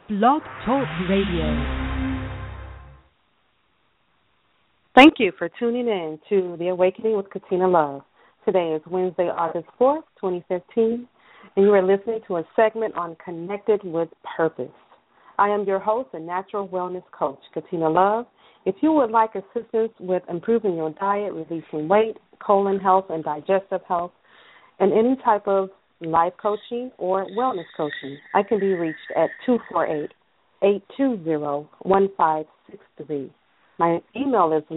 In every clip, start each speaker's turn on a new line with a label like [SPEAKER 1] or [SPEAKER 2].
[SPEAKER 1] Blog Talk Radio.
[SPEAKER 2] Thank you for tuning in to The Awakening with Katina Love. Today is Wednesday, August 4th, 2015, and you are listening to a segment on Connected with Purpose. I am your host and natural wellness coach, Katina Love. If you would like assistance with improving your diet, reducing weight, colon health, and digestive health, and any type of life coaching or wellness coaching, I can be reached at 248-820-1563. My email is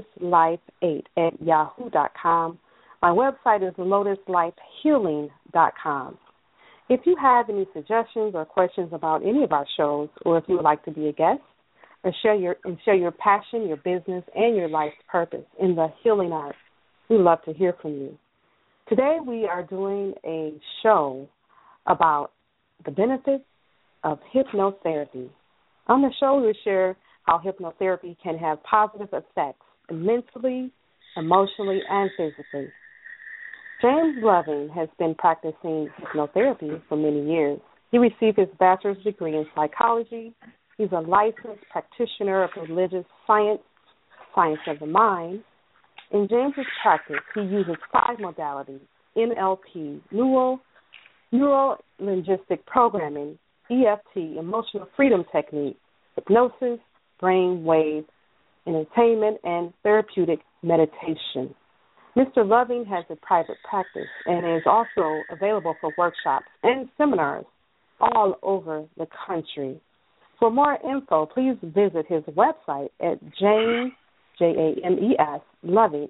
[SPEAKER 2] lotuslife8@yahoo.com. My website is lotuslifehealing.com. If you have any suggestions or questions about any of our shows, or if you would like to be a guest, or share your passion, your business, and your life's purpose in the healing arts, we love to hear from you. Today we are doing a show about the benefits of hypnotherapy. On the show, we share how hypnotherapy can have positive effects mentally, emotionally, and physically. James Loving has been practicing hypnotherapy for many years. He received his bachelor's degree in psychology. He's a licensed practitioner of religious science, science of the mind. In James's practice, he uses 5 modalities: NLP, neuro-linguistic programming, EFT, emotional freedom technique, hypnosis, brain wave, entertainment, and therapeutic meditation. Mr. Loving has a private practice and is also available for workshops and seminars all over the country. For more info, please visit his website at James, James, Loving,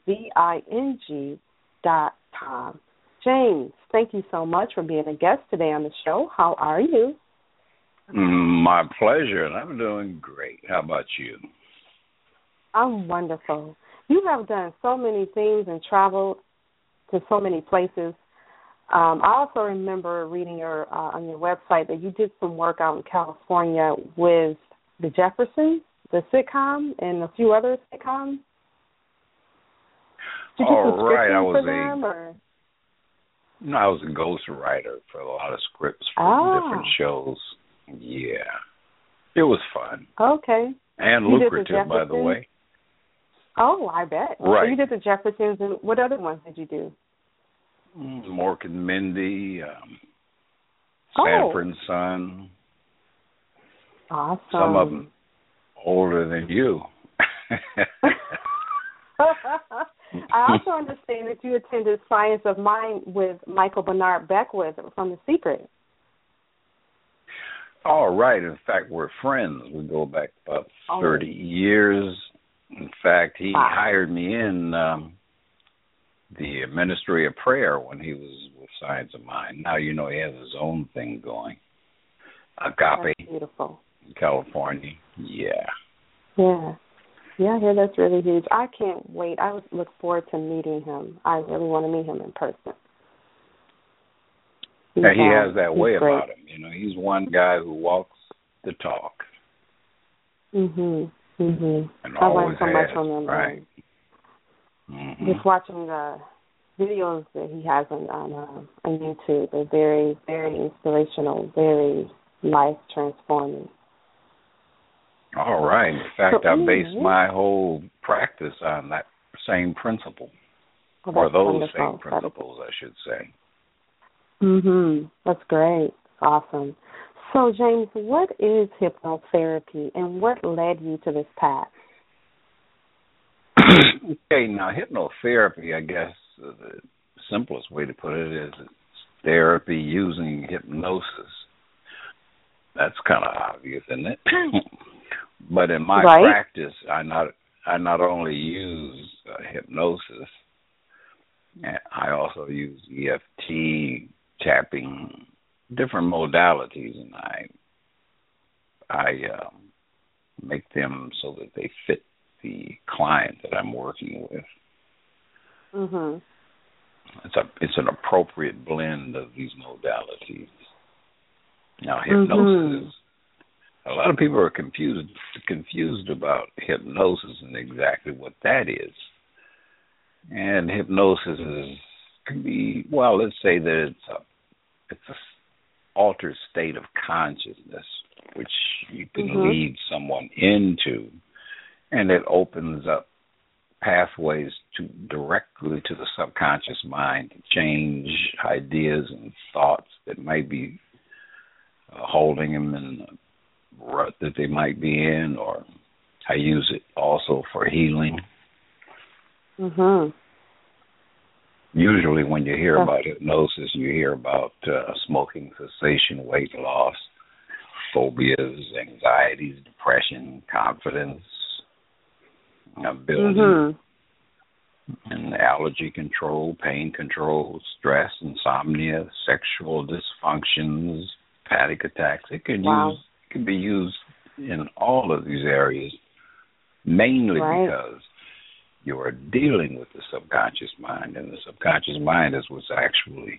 [SPEAKER 2] LOVING.com. James, thank you so much for being a guest today on the show. How are you?
[SPEAKER 3] My pleasure, and I'm doing great. How about you?
[SPEAKER 2] I'm wonderful. You have done so many things and traveled to so many places. I also remember reading on your website that you did some work out in California with the Jeffersons, the sitcom, and a few other sitcoms. Did you do some scripting for them, or?
[SPEAKER 3] No, I was a ghostwriter for a lot of scripts for different shows. Yeah. It was fun.
[SPEAKER 2] Okay.
[SPEAKER 3] And lucrative, by the way.
[SPEAKER 2] Oh, I bet.
[SPEAKER 3] Right.
[SPEAKER 2] So you did the Jeffersons, and what other ones did you do?
[SPEAKER 3] Mork and Mindy, Sanford and Son.
[SPEAKER 2] Awesome.
[SPEAKER 3] Some of them older than you.
[SPEAKER 2] I also understand that you attended Science of Mind with Michael Bernard Beckwith from The Secret.
[SPEAKER 3] Oh, right. In fact, we're friends. We go back about 30 years. In fact, he hired me in the Ministry of Prayer when he was with Science of Mind. Now, you know, he has his own thing going. Agape.
[SPEAKER 2] That's beautiful.
[SPEAKER 3] In California. Yeah.
[SPEAKER 2] Yeah. Yeah, I hear that's really huge. I can't wait. I look forward to meeting him. I really want to meet him in person.
[SPEAKER 3] Yeah, he has that way about him. You know, he's one guy who walks the talk.
[SPEAKER 2] And I learned so much from him.
[SPEAKER 3] Right.
[SPEAKER 2] Just watching the videos that he has on YouTube are very, very inspirational, very life transforming.
[SPEAKER 3] All right. In fact, I based my whole practice on that same principle, or those same principles, I should say.
[SPEAKER 2] That's great. Awesome. So, James, what is hypnotherapy, and what led you to this path?
[SPEAKER 3] Okay, now hypnotherapy, I guess the simplest way to put it is it's therapy using hypnosis. That's kind of obvious, isn't it? But in my practice, I not only use hypnosis, I also use EFT, tapping, different modalities, and I make them so that they fit the client that I'm working with. It's an appropriate blend of these modalities. Now, hypnosis. A lot of people are confused about hypnosis and exactly what that is. And hypnosis can be, let's say that it's a altered state of consciousness which you can lead someone into, and it opens up pathways directly to the subconscious mind to change ideas and thoughts that might be holding them in a rut that they might be in, or I use it also for healing. Usually when you hear about hypnosis, you hear about smoking cessation, weight loss, phobias, anxieties, depression, confidence, building, and allergy control, pain control, stress, insomnia, sexual dysfunctions, panic attacks. It can be used in all of these areas, mainly because you are dealing with the subconscious mind, and the subconscious mind is what's actually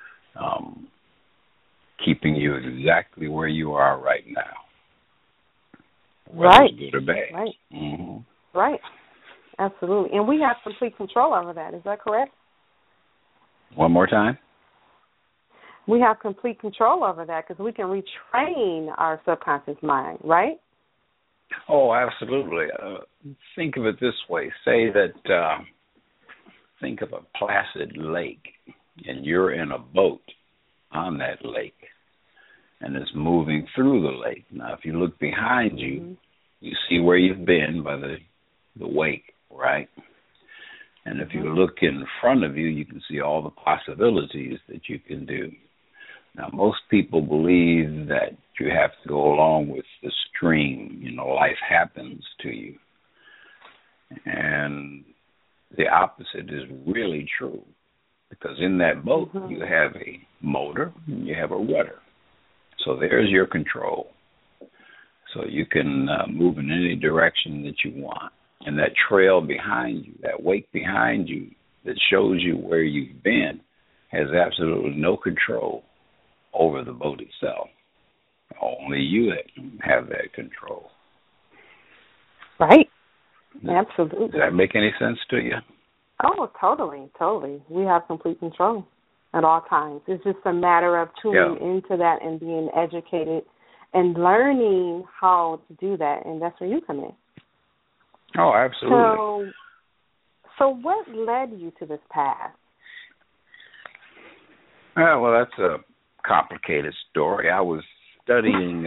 [SPEAKER 3] keeping you exactly where you are right now, whether it's good or bad.
[SPEAKER 2] Right, absolutely. And we have complete control over that. Is that correct?
[SPEAKER 3] One more time.
[SPEAKER 2] We have complete control over that because we can retrain our subconscious mind, right?
[SPEAKER 3] Oh, absolutely. Think of it this way. Say that, think of a placid lake, and you're in a boat on that lake, and it's moving through the lake. Now, if you look behind you, you see where you've been by the wake, right? And if you look in front of you, you can see all the possibilities that you can do. Now, most people believe that you have to go along with the stream. Life happens to you. And the opposite is really true, because in that boat, you have a motor and you have a rudder. So there's your control. So you can move in any direction that you want. And that trail behind you, that wake behind you that shows you where you've been, has absolutely no control over the boat itself. Only you have that control.
[SPEAKER 2] Right. Absolutely.
[SPEAKER 3] Does that make any sense to you?
[SPEAKER 2] Oh, totally. We have complete control at all times. It's just a matter of tuning into that and being educated and learning how to do that, and that's where you come in.
[SPEAKER 3] Oh, absolutely.
[SPEAKER 2] So what led you to this path?
[SPEAKER 3] Well, that's a complicated story. I was studying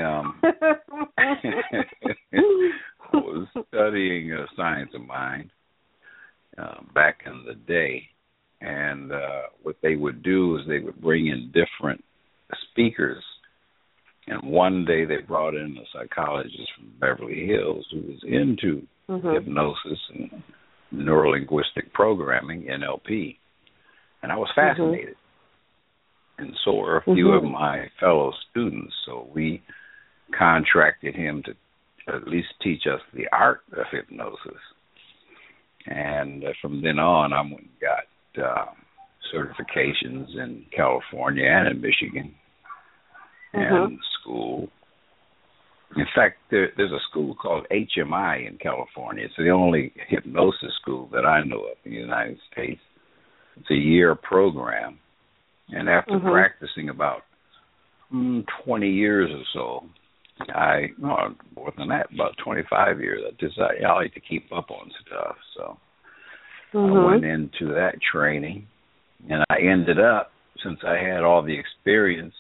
[SPEAKER 3] science of mind back in the day, and what they would do is they would bring in different speakers. And one day they brought in a psychologist from Beverly Hills who was into hypnosis and neurolinguistic programming, NLP. And I was fascinated. And so were a few of my fellow students. So we contracted him to at least teach us the art of hypnosis. And from then on, I went and got certifications in California and in Michigan. And school. In fact, there's a school called HMI in California. It's the only hypnosis school that I know of in the United States. It's a year program. And after practicing about 20 years or so, more than that, about 25 years, I decided I like to keep up on stuff. So I went into that training, and I ended up, since I had all the experience,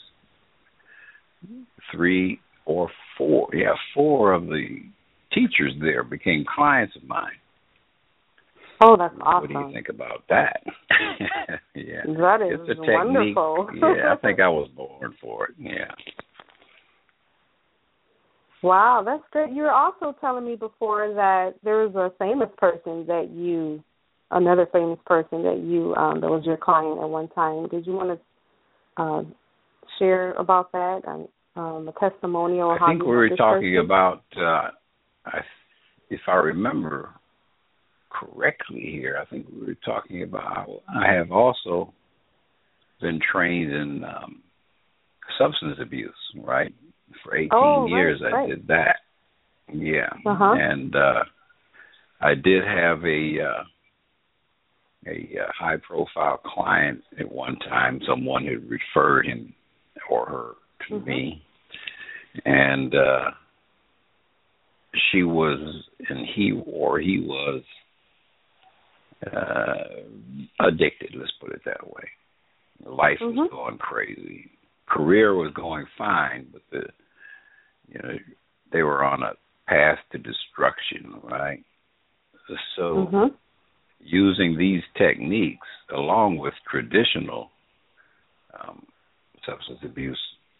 [SPEAKER 3] four of the teachers there became clients of mine.
[SPEAKER 2] Oh, that's awesome.
[SPEAKER 3] What do you think about that?
[SPEAKER 2] That is
[SPEAKER 3] it's a technique.
[SPEAKER 2] Wonderful.
[SPEAKER 3] I think I was born for it.
[SPEAKER 2] Wow, that's good. You were also telling me before that there was a famous person that you that was your client at one time. Did you want to share about that? A testimonial?
[SPEAKER 3] I think we were talking about, if I remember correctly here, I think we were talking about, I have also been trained in substance abuse, right? For 18 years I did that. Yeah. And I did have a high-profile client at one time. Someone had referred him or her to me, And he was addicted, let's put it that way. Life was going crazy. Career was going fine, but they were on a path to destruction, right? So using these techniques along with traditional substance abuse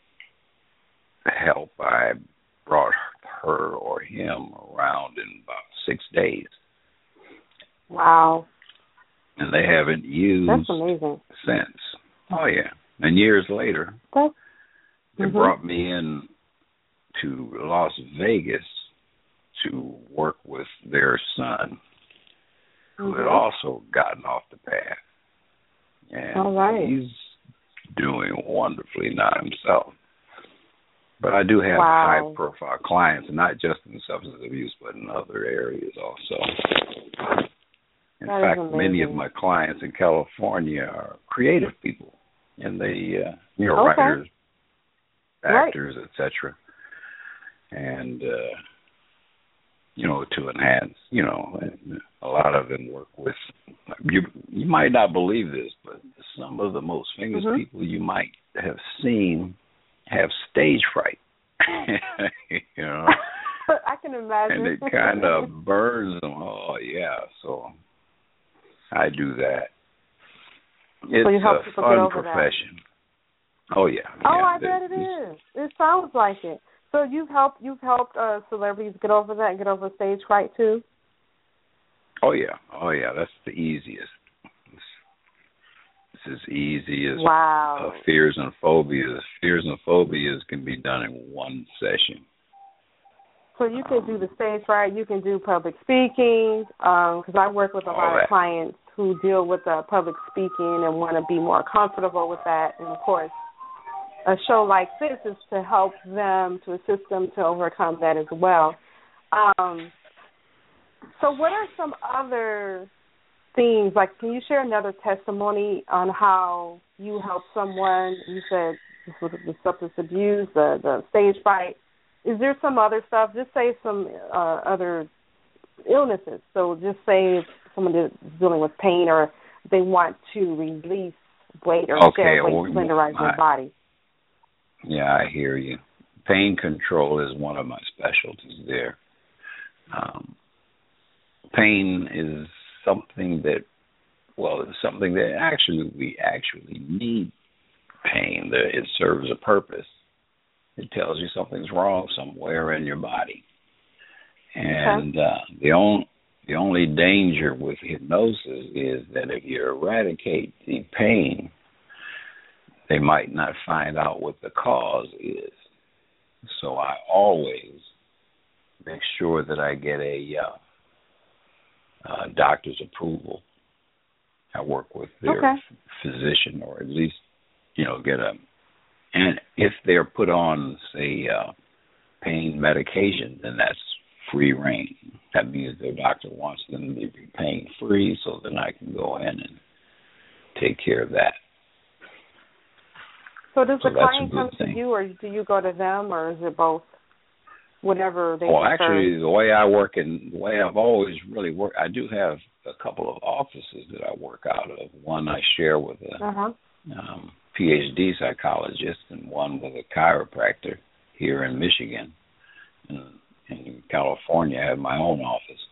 [SPEAKER 3] help, I brought her or him around in about 6 days.
[SPEAKER 2] Wow.
[SPEAKER 3] And they haven't used
[SPEAKER 2] That's amazing.
[SPEAKER 3] since. Oh, yeah. And years later, they brought me in to Las Vegas to work with their son, who had also gotten off the path. And he's doing wonderfully now himself. But I do have high-profile clients, not just in substance abuse, but in other areas also. In fact, many of my clients in California are creative people, and they, writers, actors, etc. And, to enhance, a lot of them work with, you might not believe this, but some of the most famous people you might have seen have stage fright.
[SPEAKER 2] I can imagine.
[SPEAKER 3] And it kind of burns them. Oh, yeah. So I do that. It's a fun profession. That. Oh, yeah.
[SPEAKER 2] I bet it is. It sounds like it. So you've helped celebrities get over that and get over stage fright too?
[SPEAKER 3] Oh, yeah. That's the easiest. It's as easy as fears and phobias. Fears and phobias can be done in one session.
[SPEAKER 2] So you can do the stage fright. You can do public speaking, because I work with a lot of clients who deal with public speaking and want to be more comfortable with that. And, of course, a show like this is to help them, to assist them to overcome that as well. So what are some other things, like can you share another testimony on how you helped someone? You said this was the substance abuse, the stage fright. Is there some other stuff? Just say some other illnesses. So just say if someone is dealing with pain or they want to release weight or shed weight, slenderize their body.
[SPEAKER 3] Yeah, I hear you. Pain control is one of my specialties there. Pain is something that we actually need pain. It serves a purpose. It tells you something's wrong somewhere in your body. And the only danger with hypnosis is that if you eradicate the pain, they might not find out what the cause is. So I always make sure that I get a doctor's approval. I work with their physician, or at least, get and if they're put on, say, pain medication, then that's free reign. That means their doctor wants them to be pain-free, so then I can go in and take care of that.
[SPEAKER 2] So does the client come to you, or do you go to them, or is it both? Whatever they prefer?
[SPEAKER 3] Well, actually, the way I work and the way I've always really worked, I do have a couple of offices that I work out of. One I share with a PhD psychologist, and one with a chiropractor here in Michigan. In California, I have my own office.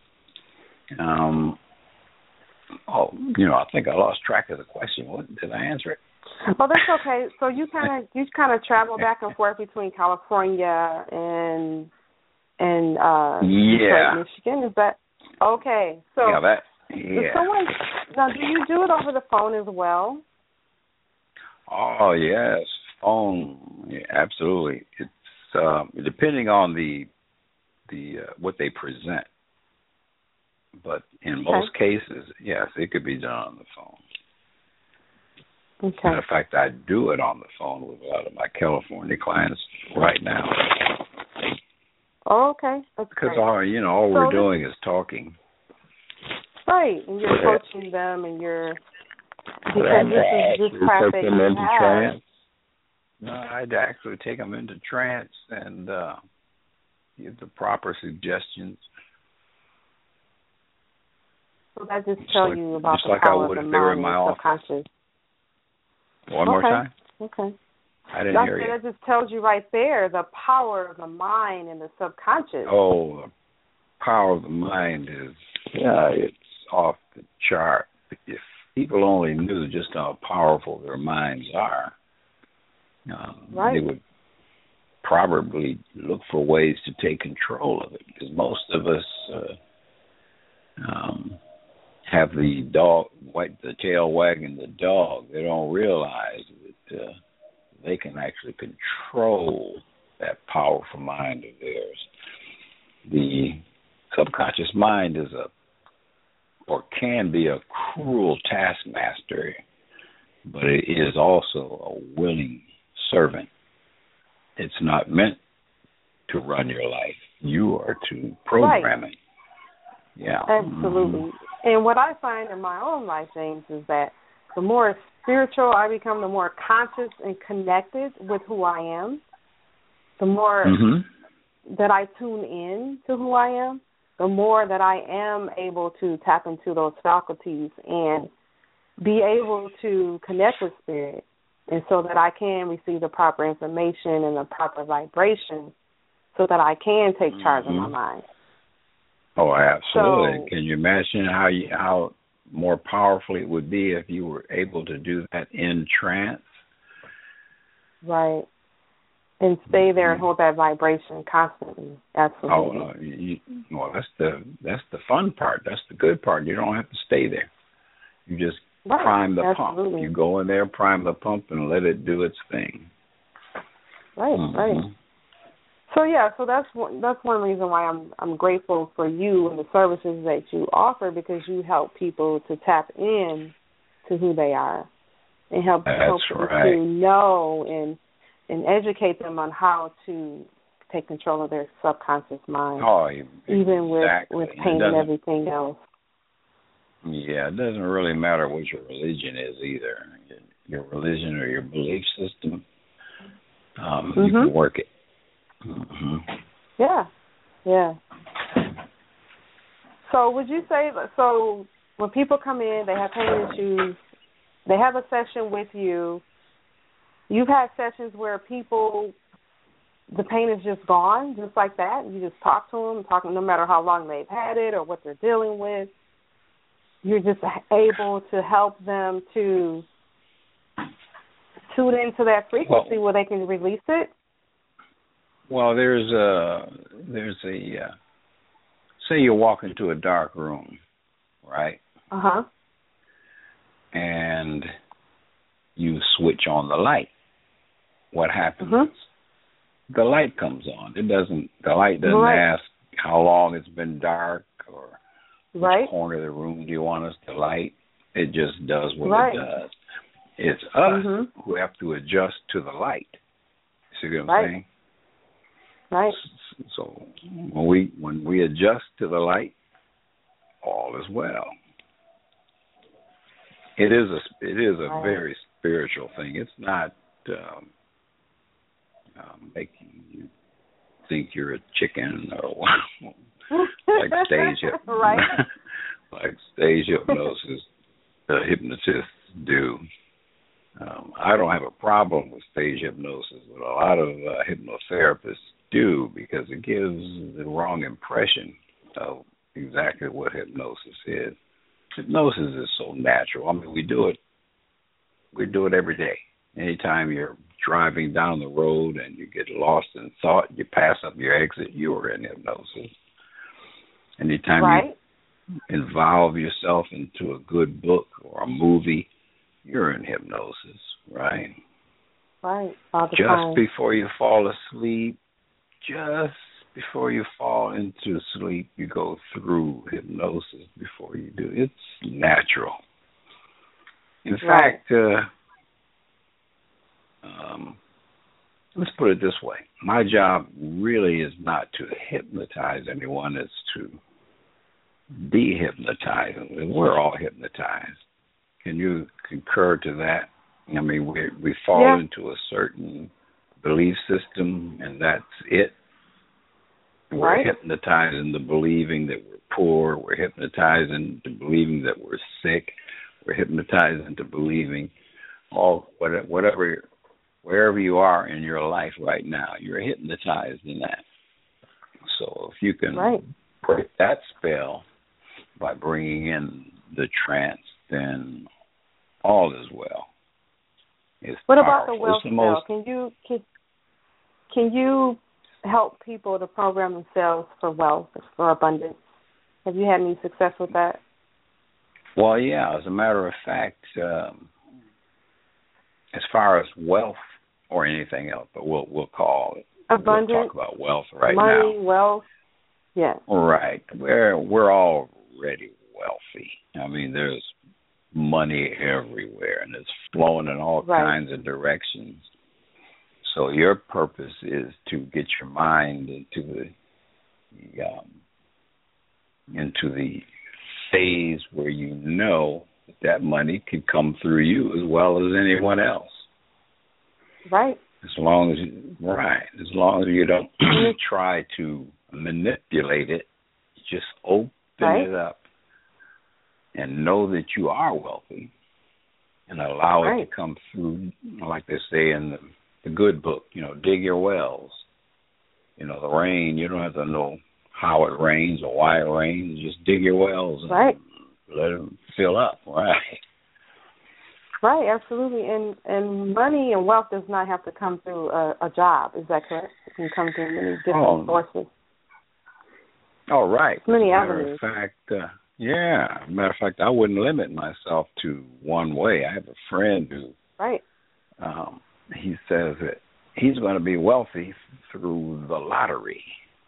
[SPEAKER 3] I think I lost track of the question. Did I answer it?
[SPEAKER 2] Well, that's okay. So you kind of travel back and forth between California and Detroit, Michigan. Is that okay? So now, do you do it over the phone as well?
[SPEAKER 3] Oh yes, phone. Yeah, absolutely. It's depending on the what they present, but in most cases, yes, it could be done on the phone.
[SPEAKER 2] Okay.
[SPEAKER 3] Matter of fact, I do it on the phone with a lot of my California clients right now.
[SPEAKER 2] Oh, okay. That's
[SPEAKER 3] because
[SPEAKER 2] great.
[SPEAKER 3] all we're doing is talking.
[SPEAKER 2] Right, and you're coaching them, and you're because this is this craft that you have.
[SPEAKER 3] No, I'd actually take them into trance and give the proper suggestions.
[SPEAKER 2] So that just tells you about
[SPEAKER 3] just
[SPEAKER 2] the
[SPEAKER 3] like
[SPEAKER 2] power
[SPEAKER 3] I would
[SPEAKER 2] of the
[SPEAKER 3] if they were in
[SPEAKER 2] mind
[SPEAKER 3] my
[SPEAKER 2] and
[SPEAKER 3] office.
[SPEAKER 2] subconscious.
[SPEAKER 3] One more time?
[SPEAKER 2] Okay.
[SPEAKER 3] I didn't hear you.
[SPEAKER 2] That just tells you right there the power of the mind and the subconscious.
[SPEAKER 3] Oh, the power of the mind is, it's off the chart. If people only knew just how powerful their minds are, they would probably look for ways to take control of it, because most of us have the tail wagging the dog. They don't realize that they can actually control that powerful mind of theirs. The subconscious mind is can be a cruel taskmaster, but it is also a willing servant. It's not meant to run your life. You are to program it. Yeah.
[SPEAKER 2] Absolutely. Mm-hmm. And what I find in my own life, James, is that the more spiritual I become, the more conscious and connected with who I am, the more that I tune in to who I am, the more that I am able to tap into those faculties and be able to connect with spirit, and so that I can receive the proper information and the proper vibration so that I can take charge of my mind.
[SPEAKER 3] Oh, absolutely. So, can you imagine how more powerful it would be if you were able to do that in trance?
[SPEAKER 2] Right. And stay there and hold that vibration constantly. Absolutely.
[SPEAKER 3] Oh, that's the fun part. That's the good part. You don't have to stay there. You just prime the pump. You go in there, prime the pump, and let it do its thing.
[SPEAKER 2] Right, right. So that's one reason why I'm grateful for you and the services that you offer, because you help people to tap in to who they are and help people to know and educate them on how to take control of their subconscious mind, even with pain and everything else.
[SPEAKER 3] Yeah, it doesn't really matter what your religion is either. Your religion or your belief system, you can work it.
[SPEAKER 2] Yeah. So would you say, when people come in, they have pain issues, they have a session with you, you've had sessions where people, the pain is just gone, just like that, and you just talk to them, no matter how long they've had it or what they're dealing with. You're just able to help them to tune into that frequency where they can release it?
[SPEAKER 3] Well, there's a say you walk into a dark room, right? And you switch on the light. What happens? The light comes on. The light doesn't ask how long it's been dark or which corner of the room do you want us to light. It just does what it does. It's us who have to adjust to the light. See what I'm saying?
[SPEAKER 2] Right.
[SPEAKER 3] So when we adjust to the light, all is well. It is a very spiritual thing. It's not making you think you're a chicken or like stage like stage hypnosis. The hypnotists do. I don't have a problem with stage hypnosis, but a lot of hypnotherapists do, because it gives the wrong impression of exactly what hypnosis is. Hypnosis is so natural. I mean, we do it every day. Anytime you're driving down the road and you get lost in thought, you pass up your exit, you are in hypnosis. Anytime you involve yourself into a good book or a movie, you're in hypnosis, right?
[SPEAKER 2] Right. All the
[SPEAKER 3] just
[SPEAKER 2] time.
[SPEAKER 3] Before you fall asleep, just before you fall into sleep, you go through hypnosis before you do. It's natural. In fact, let's put it this way. My job really is not to hypnotize anyone. It's to de-hypnotize them. We're all hypnotized. Can you concur to that? I mean, we fall into a certain belief system, and that's it. We're hypnotized into believing that we're poor. We're hypnotized into believing that we're sick. We're hypnotized into believing wherever you are in your life right now, you're hypnotized in that. So if you can break that spell by bringing in the trance, then all is well. It's
[SPEAKER 2] what
[SPEAKER 3] powerful.
[SPEAKER 2] About the wealth spell? Can you help people to program themselves for wealth, for abundance? Have you had any success with that?
[SPEAKER 3] Well, yeah. As a matter of fact, as far as wealth or anything else, but we'll call it abundance. We'll talk about wealth now.
[SPEAKER 2] Money, wealth. Yeah.
[SPEAKER 3] Right. We're already wealthy. I mean, there's money everywhere, and it's flowing in all kinds of directions. So your purpose is to get your mind into the phase where you know that money can come through you as well as anyone else.
[SPEAKER 2] Right.
[SPEAKER 3] As long as you don't try to manipulate it, just open it up and know that you are wealthy and allow it to come through, like they say in the good book, dig your wells. The rain, you don't have to know how it rains or why it rains. Just dig your wells and let them fill up,
[SPEAKER 2] Right, absolutely. And money and wealth does not have to come through a job. Is that correct? It can come through many different sources.
[SPEAKER 3] Oh, right.
[SPEAKER 2] Many avenues.
[SPEAKER 3] Matter of fact, I wouldn't limit myself to one way. I have a friend who he says that he's going to be wealthy through the lottery.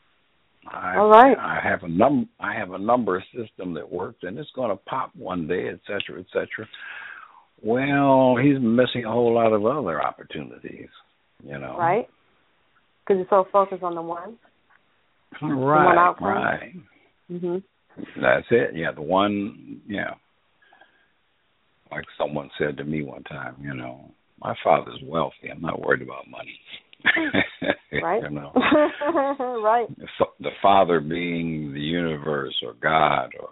[SPEAKER 3] I have a number system that works, and it's going to pop one day, et cetera, et cetera. Well, he's missing a whole lot of other opportunities,
[SPEAKER 2] Right. Because you're so focused on the one.
[SPEAKER 3] Right. Mm-hmm. That's it. Yeah, the one. Yeah. Like someone said to me one time, my father's wealthy. I'm not worried about money.
[SPEAKER 2] Right. Right.
[SPEAKER 3] The Father being the universe or God or,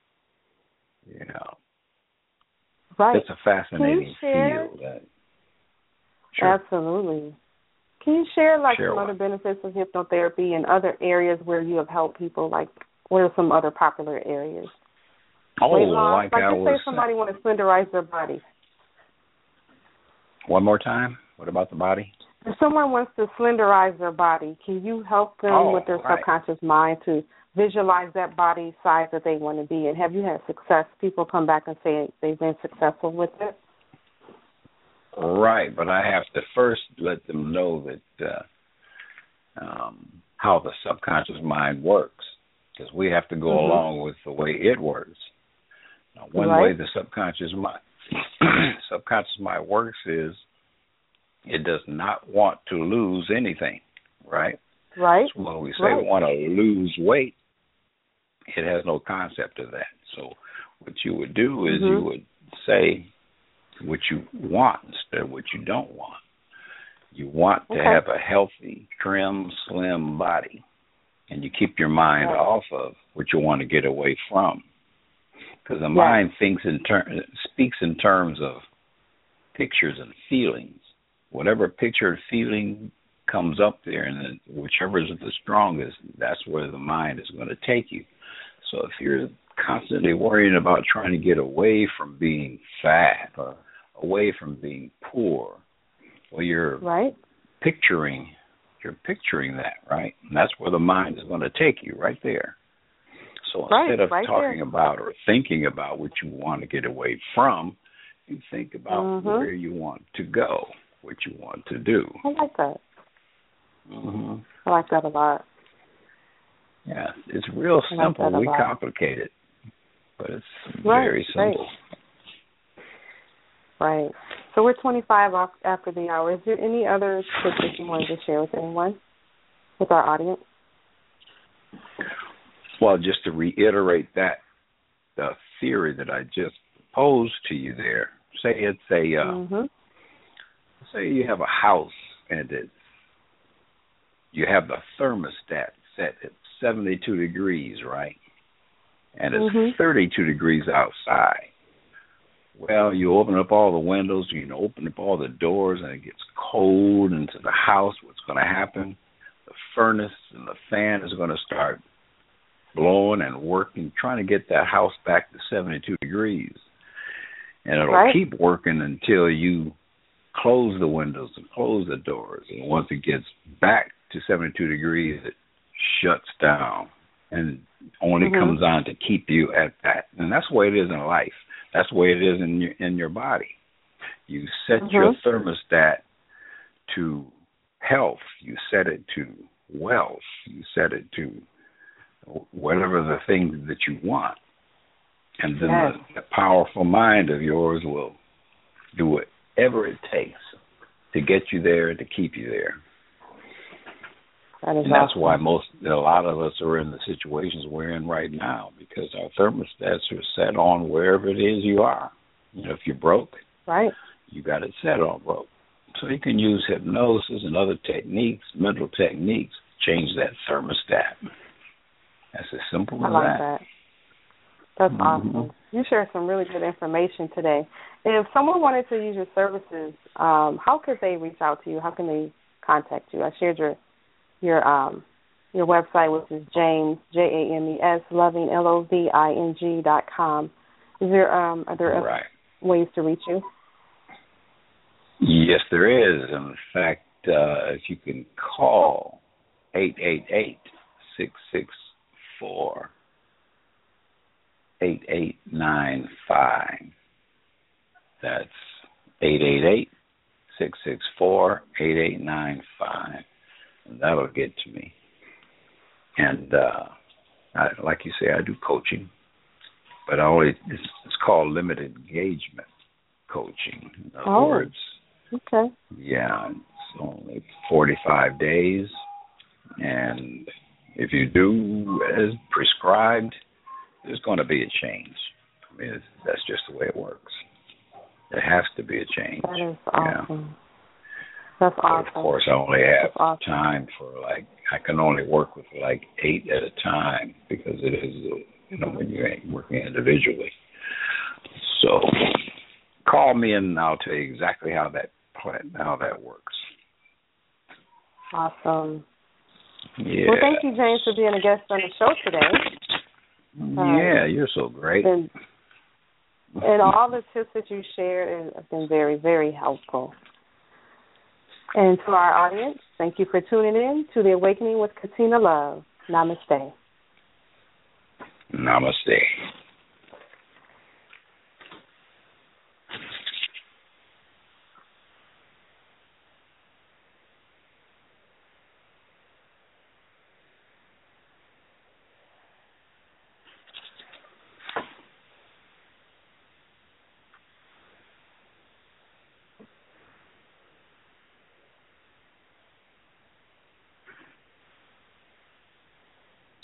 [SPEAKER 2] Right.
[SPEAKER 3] It's a fascinating field.
[SPEAKER 2] Absolutely. Can you share some other benefits of hypnotherapy and other areas where you have helped people? Like, what are some other popular areas?
[SPEAKER 3] Like
[SPEAKER 2] say somebody wants to slenderize their body.
[SPEAKER 3] One more time. What about the body?
[SPEAKER 2] If someone wants to slenderize their body, can you help them with their subconscious mind to visualize that body size that they want to be? And have you had success? People come back and say they've been successful with it.
[SPEAKER 3] Right, but I have to first let them know that how the subconscious mind works, because we have to go along with the way it works. Now, one way the subconscious mind works is it does not want to lose anything, right?
[SPEAKER 2] Right.
[SPEAKER 3] So when we say we want to lose weight, it has no concept of that. So what you would do is you would say what you want instead of what you don't want. You want to have a healthy, trim, slim body, and you keep your mind off of what you want to get away from. Because the mind speaks in terms of pictures and feelings. Whatever picture or feeling comes up there, and then whichever is the strongest, that's where the mind is going to take you. So if you're constantly worrying about trying to get away from being fat or away from being poor, well, you're picturing that, right? And that's where the mind is going to take you, right there. So instead of talking about or thinking about what you want to get away from, you think about where you want to go, what you want to do.
[SPEAKER 2] I like that. I like that a lot.
[SPEAKER 3] Yeah, it's real simple. We complicate it, but it's very simple.
[SPEAKER 2] Right. So we're 25 after the hour. Is there any other tips that you wanted to share with anyone, with our audience?
[SPEAKER 3] Well, just to reiterate the theory that I just posed to you there. Say it's say you have a house and you have the thermostat set at 72 degrees, right? And it's 32 degrees outside. Well, you open up all the windows, you can open up all the doors, and it gets cold into the house. What's going to happen? The furnace and the fan is going to start blowing and working, trying to get that house back to 72 degrees. And it'll keep working until you close the windows and close the doors. And once it gets back to 72 degrees, it shuts down and only comes on to keep you at that. And that's the way it is in life. That's the way it is in your body. You set your thermostat to health. You set it to wealth. You set it to whatever the thing that you want. And then the powerful mind of yours will do whatever it takes to get you there, to keep you there. And that's why a lot of us are in the situations we're in right now, because our thermostats are set on wherever it is you are. You know, if you're broke, you got it set on broke. So you can use hypnosis and other techniques, mental techniques, to change that thermostat. That's as simple as that.
[SPEAKER 2] That's awesome. You shared some really good information today. If someone wanted to use your services, how could they reach out to you? How can they contact you? I shared your website, which is James, James, Loving, LOVING.com. Are there ways to reach you?
[SPEAKER 3] Yes, there is. In fact, if you can call 888-664-8895. That's 888-664-8895. And that'll get to me. And like you say, I do coaching, but it's called limited engagement coaching. In other words, yeah, it's only 45 days, and if you do as prescribed, there's going to be a change. I mean, that's just the way it works. There has to be a change.
[SPEAKER 2] That is awesome. That's awesome.
[SPEAKER 3] But of course, I only have time for I can only work with 8 at a time, because it is, when you ain't working individually. So call me and I'll tell you exactly how that works.
[SPEAKER 2] Awesome.
[SPEAKER 3] Yeah.
[SPEAKER 2] Well, thank you, James, for being a guest on the show today.
[SPEAKER 3] Yeah, you're so great.
[SPEAKER 2] And all the tips that you shared have been very, very helpful. And to our audience, thank you for tuning in to The Awakening with Katina Love. Namaste.
[SPEAKER 3] Namaste.